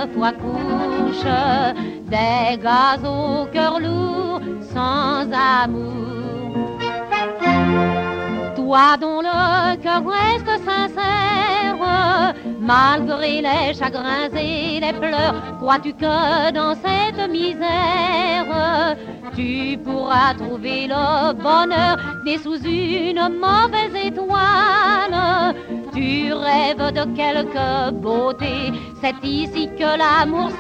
toi couche des gars au cœur lourd, sans amour. Toi dont le cœur reste sincère, malgré les chagrins et les pleurs, crois-tu que dans cette misère, tu pourras trouver le bonheur né sous une mauvaise étoile? Tu rêves de quelque beauté, c'est ici que l'amour